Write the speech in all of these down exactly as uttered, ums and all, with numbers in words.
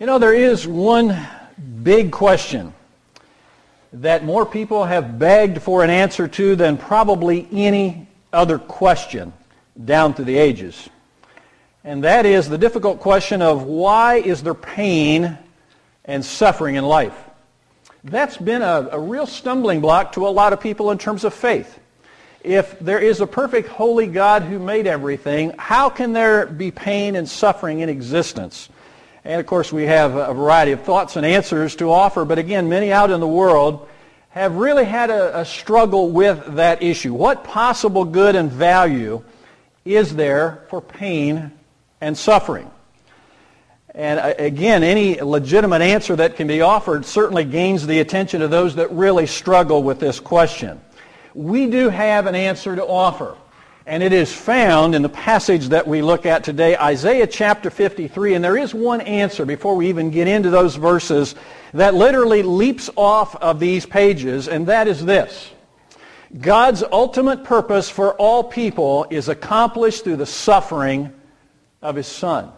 You know, there is one big question that more people have begged for an answer to than probably any other question down through the ages. And that is the difficult question of why is there pain and suffering in life? That's been a, a real stumbling block to a lot of people in terms of faith. If there is a perfect holy God who made everything, how can there be pain and suffering in existence? And of course we have a variety of thoughts and answers to offer, but again, many out in the world have really had a, a struggle with that issue. What possible good and value is there for pain and suffering? And again, any legitimate answer that can be offered certainly gains the attention of those that really struggle with this question. We do have an answer to offer, and it is found in the passage that we look at today, Isaiah chapter fifty-three, and there is one answer before we even get into those verses that literally leaps off of these pages, and that is this. God's ultimate purpose for all people is accomplished through the suffering of His Son.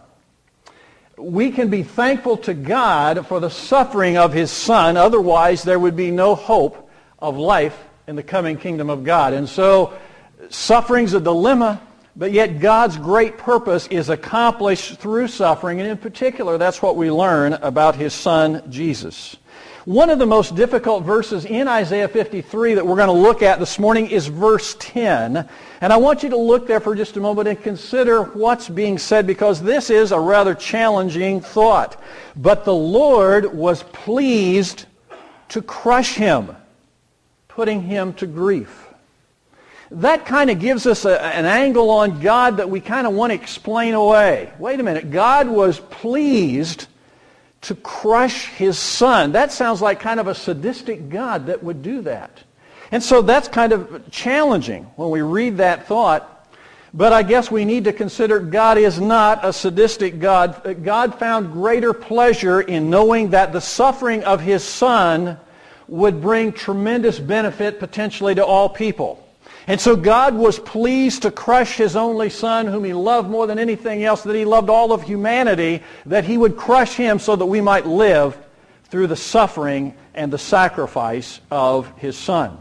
We can be thankful to God for the suffering of His Son, otherwise there would be no hope of life in the coming kingdom of God. And so suffering's a dilemma, but yet God's great purpose is accomplished through suffering, and in particular that's what we learn about His Son Jesus. One of the most difficult verses in Isaiah fifty-three that we're going to look at this morning is verse ten. And I want you to look there for just a moment and consider what's being said, because this is a rather challenging thought. But the Lord was pleased to crush him, putting him to grief. That kind of gives us a, an angle on God that we kind of want to explain away. Wait a minute, God was pleased to crush His Son. That sounds like kind of a sadistic God that would do that. And so that's kind of challenging when we read that thought. But I guess we need to consider God is not a sadistic God. God found greater pleasure in knowing that the suffering of His Son would bring tremendous benefit potentially to all people. And so God was pleased to crush His only Son, whom He loved more than anything else, that He loved all of humanity, that He would crush Him so that we might live through the suffering and the sacrifice of His Son.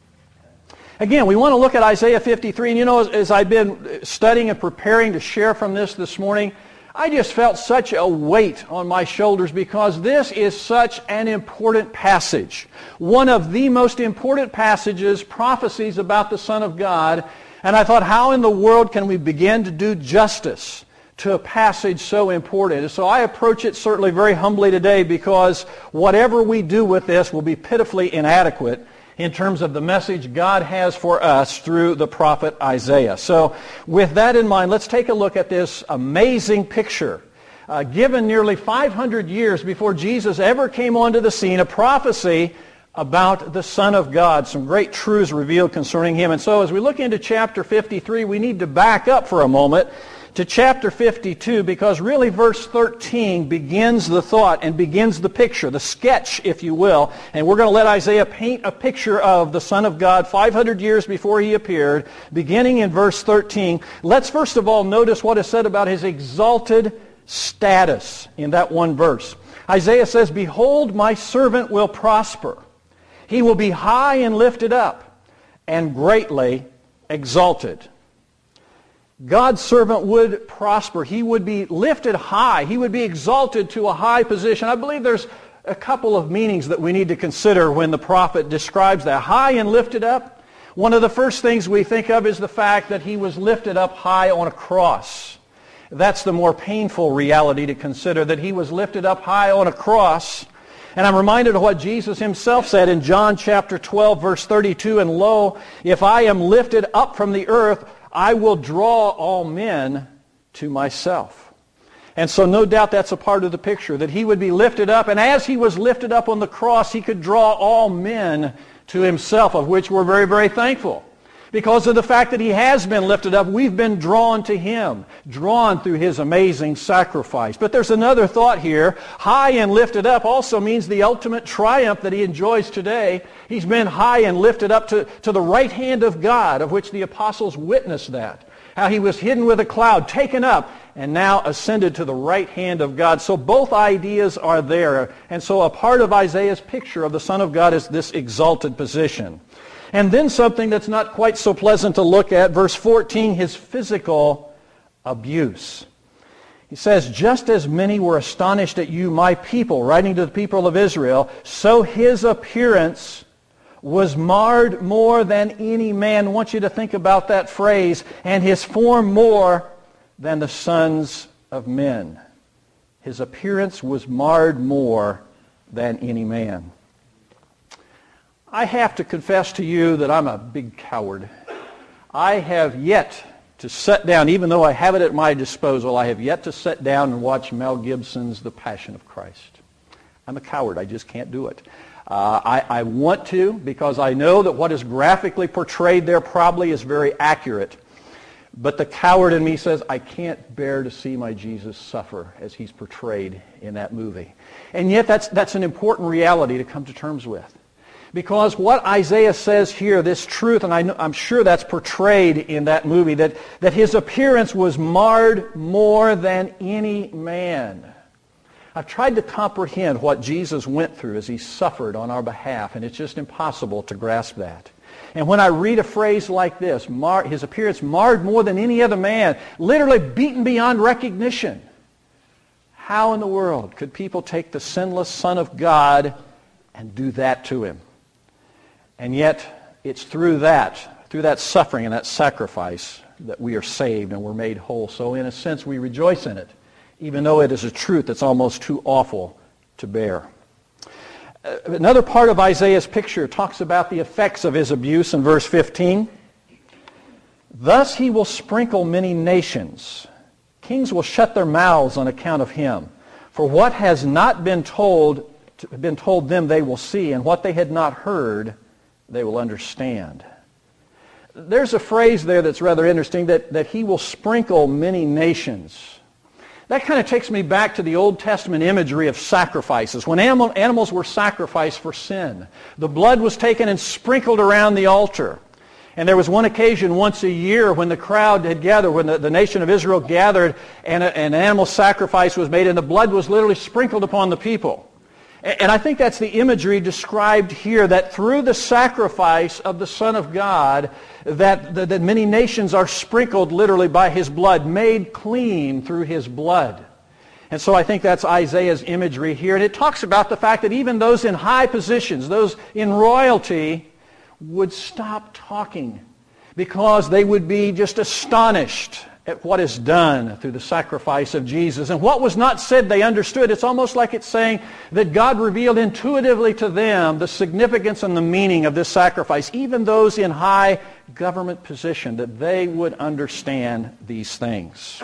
Again, we want to look at Isaiah fifty-three, and you know, as, as I've been studying and preparing to share from this this morning, I just felt such a weight on my shoulders because this is such an important passage. One of the most important passages, prophecies about the Son of God. And I thought, how in the world can we begin to do justice to a passage so important? And so I approach it certainly very humbly today, because whatever we do with this will be pitifully inadequate in terms of the message God has for us through the prophet Isaiah. So with that in mind, let's take a look at this amazing picture uh, given nearly five hundred years before Jesus ever came onto the scene, a prophecy about the Son of God, some great truths revealed concerning Him. And so as we look into chapter fifty-three, we need to back up for a moment to chapter fifty-two, because really verse thirteen begins the thought and begins the picture, the sketch, if you will. And we're going to let Isaiah paint a picture of the Son of God five hundred years before He appeared, beginning in verse thirteen. Let's first of all notice what is said about His exalted status in that one verse. Isaiah says, "Behold, my servant will prosper. He will be high and lifted up and greatly exalted." God's servant would prosper. He would be lifted high. He would be exalted to a high position. I believe there's a couple of meanings that we need to consider when the prophet describes that. High and lifted up. One of the first things we think of is the fact that He was lifted up high on a cross. That's the more painful reality to consider, that He was lifted up high on a cross. And I'm reminded of what Jesus Himself said in John chapter twelve, verse thirty-two, "And lo, if I am lifted up from the earth, I will draw all men to myself." And so no doubt that's a part of the picture, that He would be lifted up, and as He was lifted up on the cross, He could draw all men to Himself, of which we're very, very thankful. Because of the fact that He has been lifted up, we've been drawn to Him, drawn through His amazing sacrifice. But there's another thought here. High and lifted up also means the ultimate triumph that He enjoys today. He's been high and lifted up to, to the right hand of God, of which the apostles witnessed that. how he was hidden with a cloud, taken up, and now ascended to the right hand of God. So both ideas are there. And so a part of Isaiah's picture of the Son of God is this exalted position. And then something that's not quite so pleasant to look at, verse fourteen, his physical abuse. He says, just as many were astonished at you, my people, writing to the people of Israel, so his appearance was marred more than any man. I want you to think about that phrase, and his form more than the sons of men. His appearance was marred more than any man. I have to confess to you that I'm a big coward. I have yet to sit down, even though I have it at my disposal, I have yet to sit down and watch Mel Gibson's The Passion of Christ. I'm a coward. I just can't do it. Uh, I, I want to, because I know that what is graphically portrayed there probably is very accurate. But the coward in me says, I can't bear to see my Jesus suffer as he's portrayed in that movie. And yet that's, that's an important reality to come to terms with. Because what Isaiah says here, this truth, and I know, I'm sure that's portrayed in that movie, that, that his appearance was marred more than any man. I've tried to comprehend what Jesus went through as he suffered on our behalf, and it's just impossible to grasp that. And when I read a phrase like this, mar, his appearance marred more than any other man, literally beaten beyond recognition, how in the world could people take the sinless Son of God and do that to him? And yet, it's through that, through that suffering and that sacrifice that we are saved and we're made whole. So in a sense, we rejoice in it, even though it is a truth that's almost too awful to bear. Another part of Isaiah's picture talks about the effects of his abuse in verse fifteen. Thus he will sprinkle many nations. Kings will shut their mouths on account of him. For what has not been told, been told them they will see, and what they had not heard they will understand. There's a phrase there that's rather interesting, that, that he will sprinkle many nations. That kind of takes me back to the Old Testament imagery of sacrifices. When animal, animals were sacrificed for sin, the blood was taken and sprinkled around the altar. And there was one occasion once a year when the crowd had gathered, when the, the nation of Israel gathered, and a, an animal sacrifice was made, and the blood was literally sprinkled upon the people. And, and I think that's the imagery described here, that through the sacrifice of the Son of God, that, that, that many nations are sprinkled literally by his blood, made clean through his blood. And so I think that's Isaiah's imagery here. And it talks about the fact that even those in high positions, those in royalty, would stop talking because they would be just astonished at what is done through the sacrifice of Jesus. And what was not said, they understood. It's almost like it's saying that God revealed intuitively to them the significance and the meaning of this sacrifice, even those in high government position, that they would understand these things.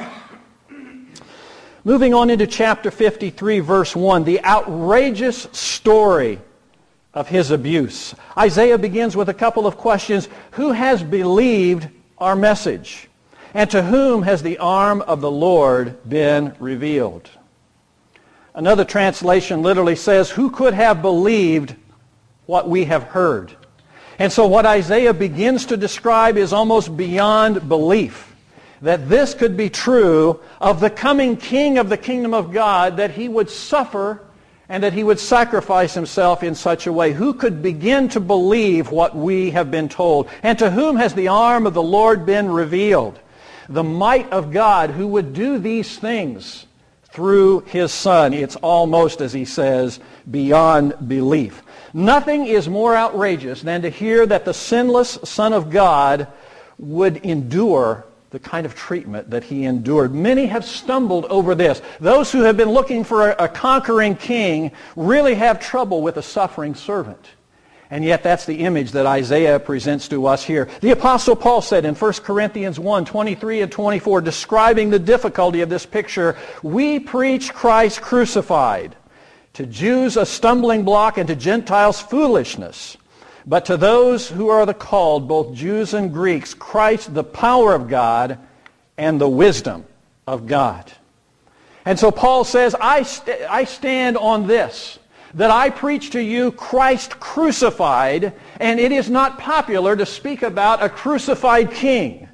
Moving on into chapter fifty-three, verse one, the outrageous story of his abuse. Isaiah begins with a couple of questions. Who has believed our message? And to whom has the arm of the Lord been revealed? Another translation literally says, who could have believed what we have heard? And so what Isaiah begins to describe is almost beyond belief, that this could be true of the coming king of the kingdom of God, that he would suffer and that he would sacrifice himself in such a way. Who could begin to believe what we have been told? And to whom has the arm of the Lord been revealed? The might of God who would do these things through his Son. It's almost, as he says, beyond belief. Nothing is more outrageous than to hear that the sinless Son of God would endure the kind of treatment that he endured. Many have stumbled over this. Those who have been looking for a, a conquering king really have trouble with a suffering servant. And yet that's the image that Isaiah presents to us here. The Apostle Paul said in First Corinthians one, twenty-three and twenty-four, describing the difficulty of this picture, we preach Christ crucified, to Jews a stumbling block and to Gentiles foolishness. But to those who are the called, both Jews and Greeks, Christ the power of God and the wisdom of God. And so Paul says, I, st- I stand on this, that I preach to you Christ crucified, and it is not popular to speak about a crucified king.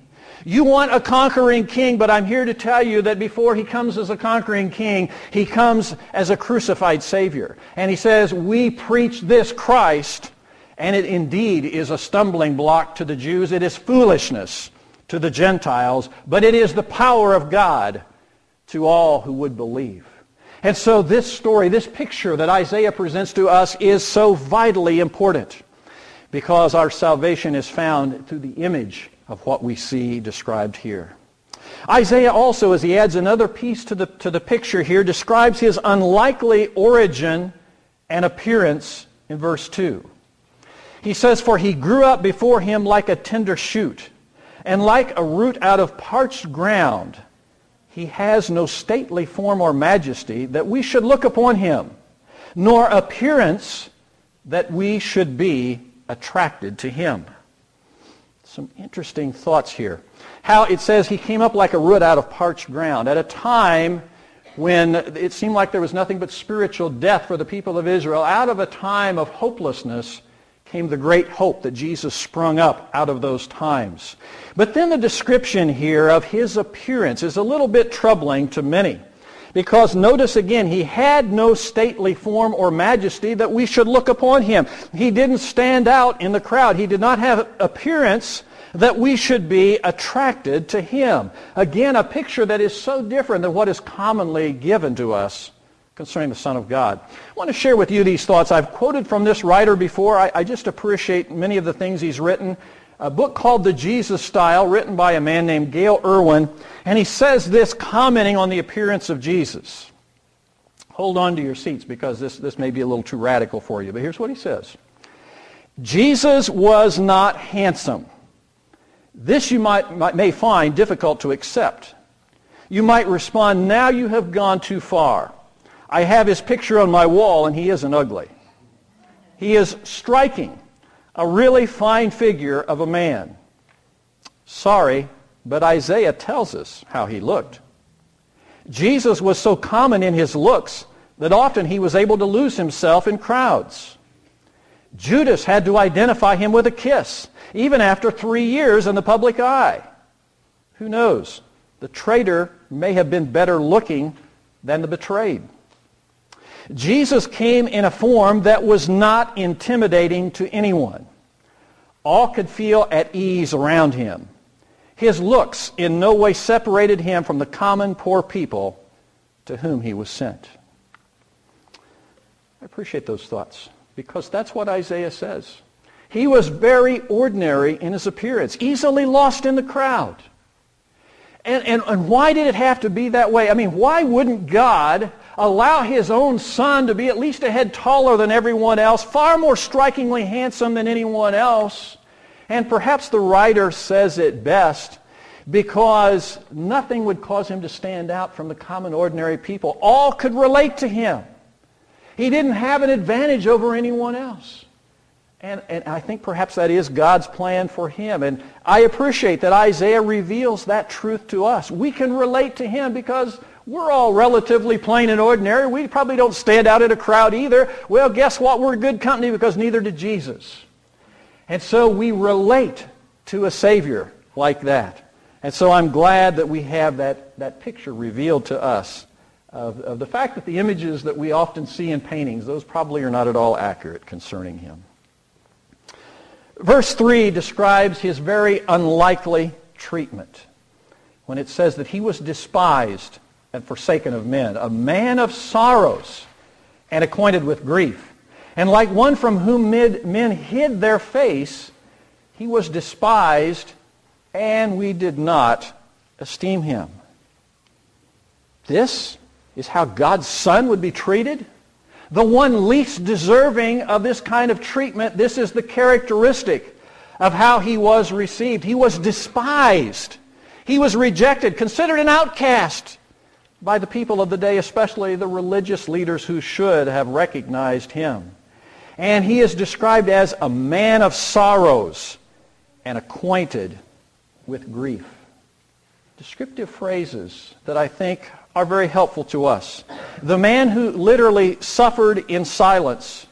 You want a conquering king, but I'm here to tell you that before he comes as a conquering king, he comes as a crucified Savior. And he says, we preach this Christ, and it indeed is a stumbling block to the Jews. It is foolishness to the Gentiles, but it is the power of God to all who would believe. And so this story, this picture that Isaiah presents to us is so vitally important because our salvation is found through the image of what we see described here. Isaiah also, as he adds another piece to the, to the picture here, describes his unlikely origin and appearance in verse two. He says, "For he grew up before him like a tender shoot, and like a root out of parched ground. He has no stately form or majesty that we should look upon him, nor appearance that we should be attracted to him." Some interesting thoughts here. How it says he came up like a root out of parched ground at a time when it seemed like there was nothing but spiritual death for the people of Israel. Out of a time of hopelessness came the great hope that Jesus sprung up out of those times. But then the description here of his appearance is a little bit troubling to many. Because notice again, he had no stately form or majesty that we should look upon him. He didn't stand out in the crowd. He did not have appearance that we should be attracted to him. Again, a picture that is so different than what is commonly given to us concerning the Son of God. I want to share with you these thoughts. I've quoted from this writer before. I, I just appreciate many of the things he's written. A book called The Jesus Style, written by a man named Gail Irwin, and he says this, commenting on the appearance of Jesus. Hold on to your seats because this, this may be a little too radical for you, but here's what he says. Jesus was not handsome. This you might, might may find difficult to accept. You might respond, now you have gone too far. I have his picture on my wall and he isn't ugly. He is striking. A really fine figure of a man. Sorry, but Isaiah tells us how he looked. Jesus was so common in his looks that often he was able to lose himself in crowds. Judas had to identify him with a kiss, even after three years in the public eye. Who knows? The traitor may have been better looking than the betrayed. Jesus came in a form that was not intimidating to anyone. All could feel at ease around him. His looks in no way separated him from the common poor people to whom he was sent. I appreciate those thoughts because that's what Isaiah says. He was very ordinary in his appearance, easily lost in the crowd. And, and, and why did it have to be that way? I mean, why wouldn't God allow his own son to be at least a head taller than everyone else, far more strikingly handsome than anyone else? And perhaps the writer says it best, because nothing would cause him to stand out from the common ordinary people. All could relate to him. He didn't have an advantage over anyone else. And, and I think perhaps that is God's plan for him. And I appreciate that Isaiah reveals that truth to us. We can relate to him because we're all relatively plain and ordinary. We probably don't stand out in a crowd either. Well, guess what? We're good company because neither did Jesus. And so we relate to a Savior like that. And so I'm glad that we have that, that picture revealed to us of, of the fact that the images that we often see in paintings, those probably are not at all accurate concerning him. Verse three describes his very unlikely treatment when it says that he was despised and forsaken of men, a man of sorrows and acquainted with grief. And like one from whom men hid their face, he was despised, and we did not esteem him. This is how God's Son would be treated? The one least deserving of this kind of treatment, this is the characteristic of how he was received. He was despised. He was rejected, considered an outcast by the people of the day, especially the religious leaders who should have recognized him. And he is described as a man of sorrows and acquainted with grief. Descriptive phrases that I think are very helpful to us. The man who literally suffered in silence.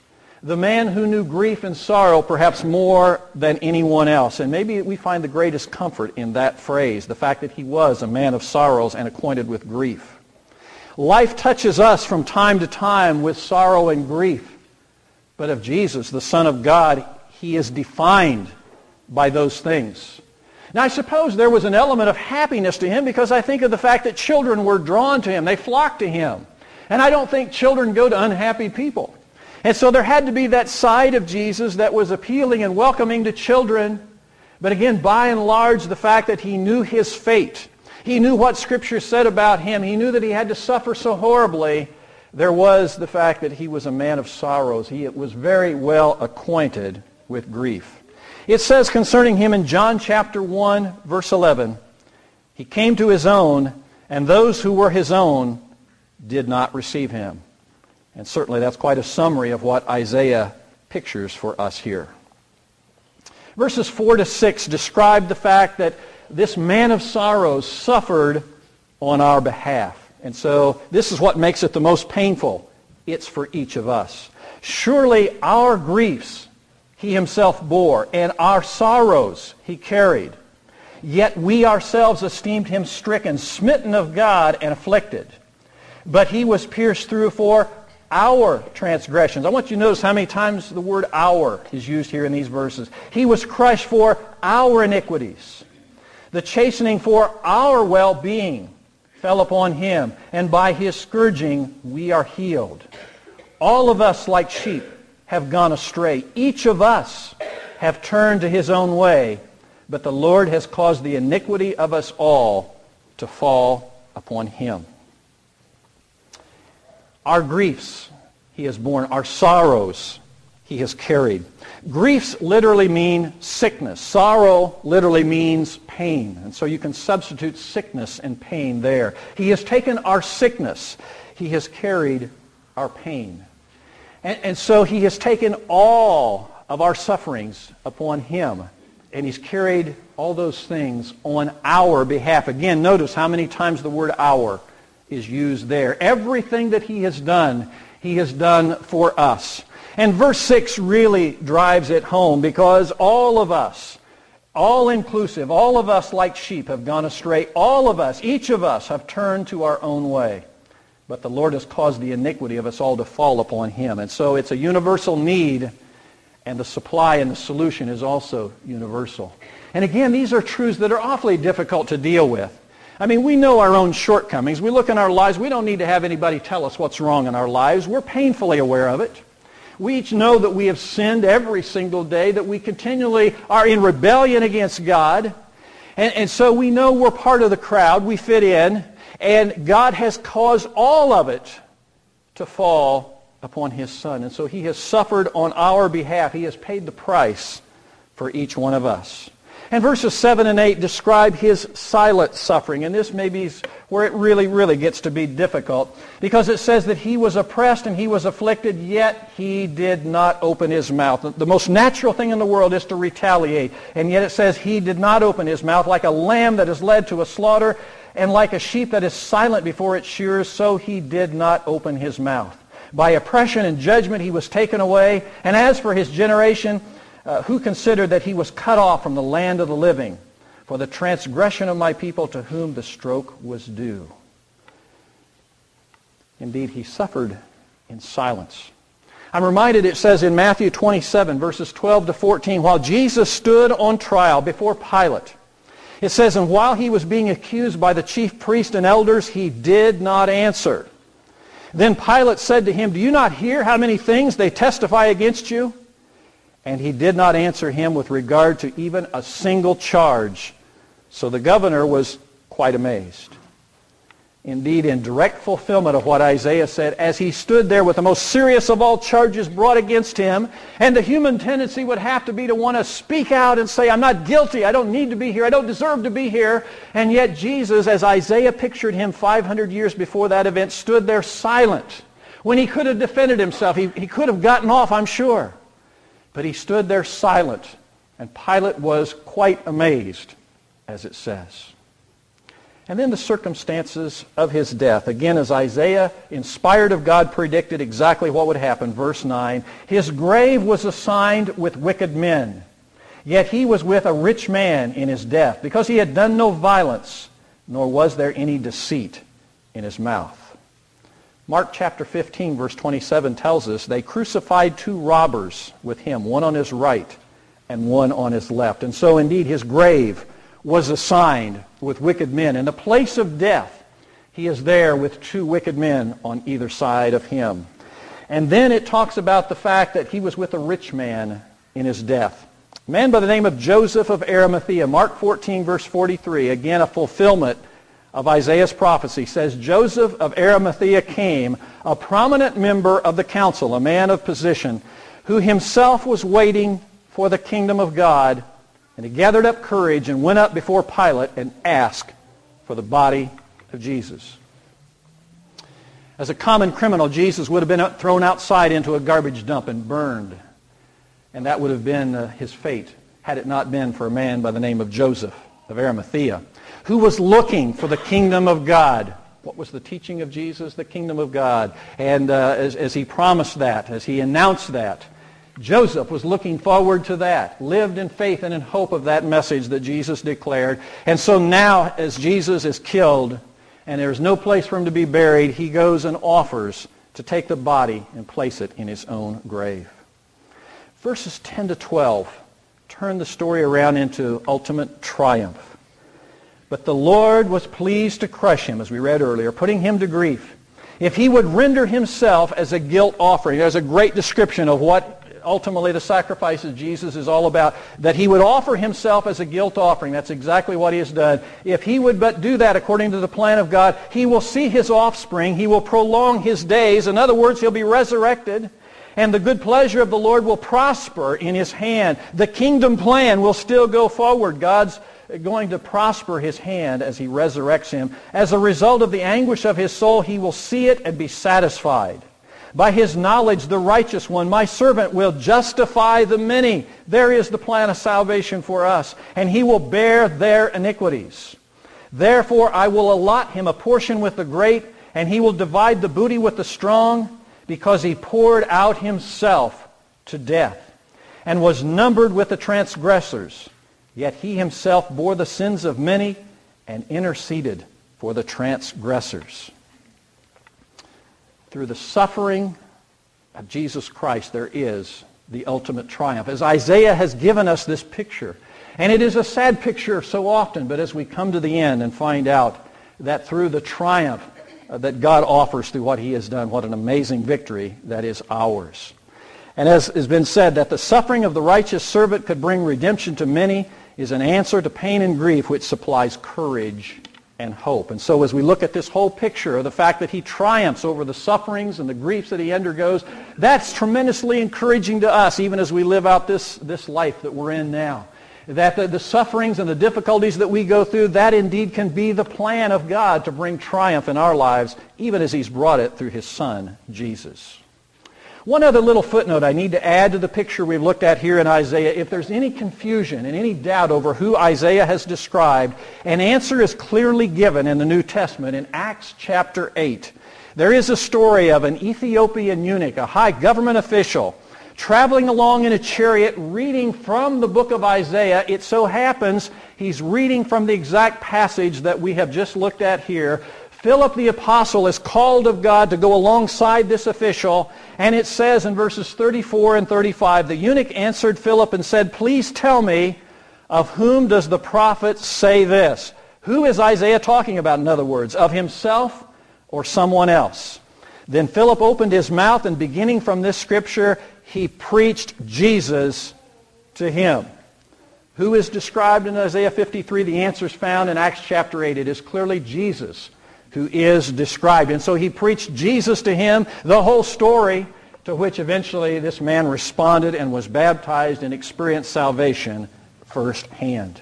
the man who knew grief and sorrow perhaps more than anyone else. And maybe we find the greatest comfort in that phrase, the fact that he was a man of sorrows and acquainted with grief. Life touches us from time to time with sorrow and grief. But of Jesus, the Son of God, he is defined by those things. Now, I suppose there was an element of happiness to him because I think of the fact that children were drawn to him. They flocked to him. And I don't think children go to unhappy people. And so there had to be that side of Jesus that was appealing and welcoming to children. But again, by and large, the fact that he knew his fate. He knew what Scripture said about him. He knew that he had to suffer so horribly. There was the fact that he was a man of sorrows. He was very well acquainted with grief. It says concerning him in John chapter one, verse eleven, he came to his own, and those who were his own did not receive him. And certainly that's quite a summary of what Isaiah pictures for us here. Verses four to six describe the fact that this man of sorrows suffered on our behalf. And so this is what makes it the most painful. It's for each of us. Surely our griefs he himself bore, and our sorrows he carried. Yet we ourselves esteemed him stricken, smitten of God, and afflicted. But he was pierced through for our transgressions. I want you to notice how many times the word our is used here in these verses. He was crushed for our iniquities. The chastening for our well-being fell upon him, and by his scourging we are healed. All of us, like sheep, have gone astray. Each of us have turned to his own way, but the Lord has caused the iniquity of us all to fall upon him. Our griefs he has borne. Our sorrows he has carried. Griefs literally mean sickness. Sorrow literally means pain. And so you can substitute sickness and pain there. He has taken our sickness. He has carried our pain. And, and so he has taken all of our sufferings upon him. And he's carried all those things on our behalf. Again, notice how many times the word our is used there. Everything that he has done, he has done for us. And verse six really drives it home because all of us, all inclusive, all of us like sheep have gone astray. All of us, each of us have turned to our own way. But the Lord has caused the iniquity of us all to fall upon him. And so it's a universal need, and the supply and the solution is also universal. And again, these are truths that are awfully difficult to deal with. I mean, we know our own shortcomings. We look in our lives. We don't need to have anybody tell us what's wrong in our lives. We're painfully aware of it. We each know that we have sinned every single day, that we continually are in rebellion against God. And, and so we know we're part of the crowd. We fit in. And God has caused all of it to fall upon his Son. And so he has suffered on our behalf. He has paid the price for each one of us. And verses seven and eight describe his silent suffering. And this may be where it really, really gets to be difficult. Because it says that he was oppressed and he was afflicted, yet he did not open his mouth. The most natural thing in the world is to retaliate. And yet it says he did not open his mouth. Like a lamb that is led to a slaughter, and like a sheep that is silent before its shearers, so he did not open his mouth. By oppression and judgment he was taken away. And as for his generation, Uh, who considered that he was cut off from the land of the living for the transgression of my people to whom the stroke was due. Indeed, he suffered in silence. I'm reminded it says in Matthew twenty-seven, verses twelve to fourteen, while Jesus stood on trial before Pilate, it says, and while he was being accused by the chief priests and elders, he did not answer. Then Pilate said to him, do you not hear how many things they testify against you? And he did not answer him with regard to even a single charge. So the governor was quite amazed. Indeed, in direct fulfillment of what Isaiah said, as he stood there with the most serious of all charges brought against him, and the human tendency would have to be to want to speak out and say, I'm not guilty, I don't need to be here, I don't deserve to be here. And yet Jesus, as Isaiah pictured him five hundred years before that event, stood there silent. When he could have defended himself, he, he could have gotten off, I'm sure. But he stood there silent, and Pilate was quite amazed, as it says. And then the circumstances of his death. Again, as Isaiah, inspired of God, predicted exactly what would happen. Verse nine, his grave was assigned with wicked men, yet he was with a rich man in his death, because he had done no violence, nor was there any deceit in his mouth. Mark chapter fifteen, verse twenty-seven tells us they crucified two robbers with him, one on his right and one on his left. And so indeed his grave was assigned with wicked men. In the place of death, he is there with two wicked men on either side of him. And then it talks about the fact that he was with a rich man in his death. A man by the name of Joseph of Arimathea. Mark fourteen, verse forty-three, again a fulfillment of Isaiah's prophecy, says, Joseph of Arimathea came, a prominent member of the council, a man of position, who himself was waiting for the kingdom of God. And he gathered up courage and went up before Pilate and asked for the body of Jesus. As a common criminal, Jesus would have been thrown outside into a garbage dump and burned. And that would have been uh, his fate, had it not been for a man by the name of Joseph of Arimathea, who was looking for the kingdom of God. What was the teaching of Jesus? The kingdom of God. And uh, as, as he promised that, as he announced that, Joseph was looking forward to that, lived in faith and in hope of that message that Jesus declared. And so now, as Jesus is killed and there's no place for him to be buried, he goes and offers to take the body and place it in his own grave. Verses ten to twelve turn the story around into ultimate triumph. But the Lord was pleased to crush him, as we read earlier, putting him to grief, if he would render himself as a guilt offering. There's a great description of what ultimately the sacrifice of Jesus is all about, that he would offer himself as a guilt offering. That's exactly what he has done. If he would but do that according to the plan of God, he will see his offspring. He will prolong his days. In other words, he'll be resurrected. And the good pleasure of the Lord will prosper in his hand. The kingdom plan will still go forward. God's going to prosper his hand as he resurrects him. As a result of the anguish of his soul, he will see it and be satisfied. By his knowledge, the righteous one, my servant, will justify the many. There is the plan of salvation for us. And he will bear their iniquities. Therefore, I will allot him a portion with the great, and he will divide the booty with the strong, because he poured out himself to death, and was numbered with the transgressors. Yet he himself bore the sins of many, and interceded for the transgressors. Through the suffering of Jesus Christ, there is the ultimate triumph. As Isaiah has given us this picture, and it is a sad picture so often, but as we come to the end and find out that through the triumph that God offers through what he has done, what an amazing victory that is ours. And as has been said, that the suffering of the righteous servant could bring redemption to many is an answer to pain and grief, which supplies courage and hope. And so as we look at this whole picture of the fact that he triumphs over the sufferings and the griefs that he undergoes, that's tremendously encouraging to us, even as we live out this, this life that we're in now. That the, the sufferings and the difficulties that we go through, that indeed can be the plan of God to bring triumph in our lives, even as he's brought it through his Son, Jesus. One other little footnote I need to add to the picture we've looked at here in Isaiah. If there's any confusion and any doubt over who Isaiah has described, an answer is clearly given in the New Testament in Acts chapter eight. There is a story of an Ethiopian eunuch, a high government official, traveling along in a chariot reading from the book of Isaiah. It so happens he's reading from the exact passage that we have just looked at here. Philip the apostle is called of God to go alongside this official, and it says in verses thirty-four and thirty-five, the eunuch answered Philip and said, "Please tell me, of whom does the prophet say this?" Who is Isaiah talking about, in other words? Of himself or someone else? Then Philip opened his mouth, and beginning from this scripture, he preached Jesus to him. Who is described in Isaiah fifty-three? The answer is found in Acts chapter eight. It is clearly Jesus who is described. And so he preached Jesus to him, the whole story, to which eventually this man responded and was baptized and experienced salvation firsthand.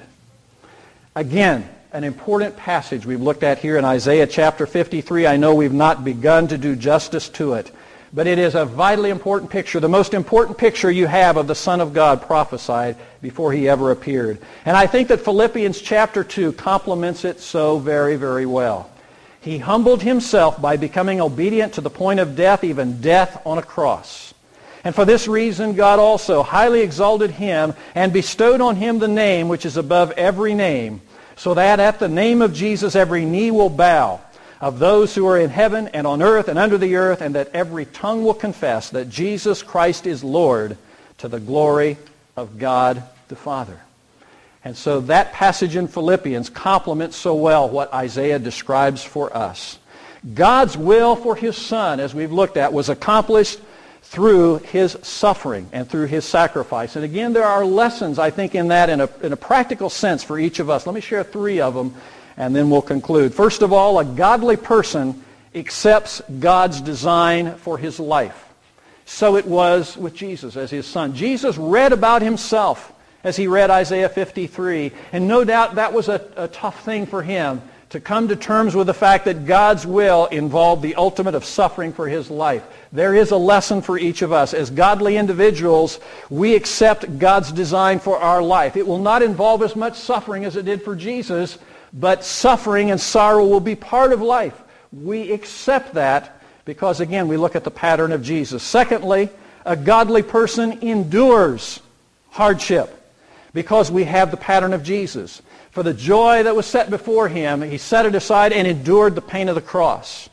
Again, an important passage we've looked at here in Isaiah chapter fifty-three. I know we've not begun to do justice to it, but it is a vitally important picture, the most important picture you have of the Son of God prophesied before he ever appeared. And I think that Philippians chapter two complements it so very, very well. He humbled himself by becoming obedient to the point of death, even death on a cross. And for this reason, God also highly exalted him and bestowed on him the name which is above every name, so that at the name of Jesus every knee will bow, of those who are in heaven and on earth and under the earth, and that every tongue will confess that Jesus Christ is Lord, to the glory of God the Father. And so that passage in Philippians complements so well what Isaiah describes for us. God's will for his Son, as we've looked at, was accomplished through his suffering and through his sacrifice. And again, there are lessons, I think, in that in a, in a practical sense for each of us. Let me share three of them, and then we'll conclude. First of all, a godly person accepts God's design for his life. So it was with Jesus as his Son. Jesus read about himself as he read Isaiah fifty-three, and no doubt that was a, a tough thing for him, to come to terms with the fact that God's will involved the ultimate of suffering for his life. There is a lesson for each of us. As godly individuals, we accept God's design for our life. It will not involve as much suffering as it did for Jesus, but suffering and sorrow will be part of life. We accept that because, again, we look at the pattern of Jesus. Secondly, a godly person endures hardship because we have the pattern of Jesus. For the joy that was set before him, he set it aside and endured the pain of the cross.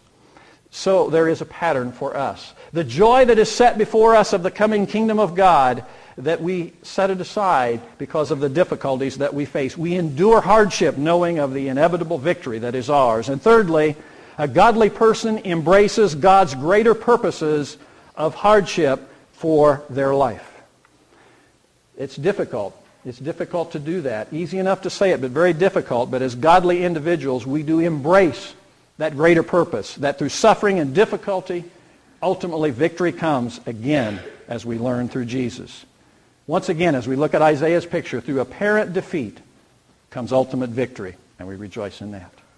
So there is a pattern for us. The joy that is set before us of the coming kingdom of God, that we set it aside because of the difficulties that we face. We endure hardship knowing of the inevitable victory that is ours. And thirdly, a godly person embraces God's greater purposes of hardship for their life. It's difficult. It's difficult to do that. Easy enough to say it, but very difficult. But as godly individuals, we do embrace that greater purpose, that through suffering and difficulty, ultimately victory comes again as we learn through Jesus. Once again, as we look at Isaiah's picture, through apparent defeat comes ultimate victory, and we rejoice in that.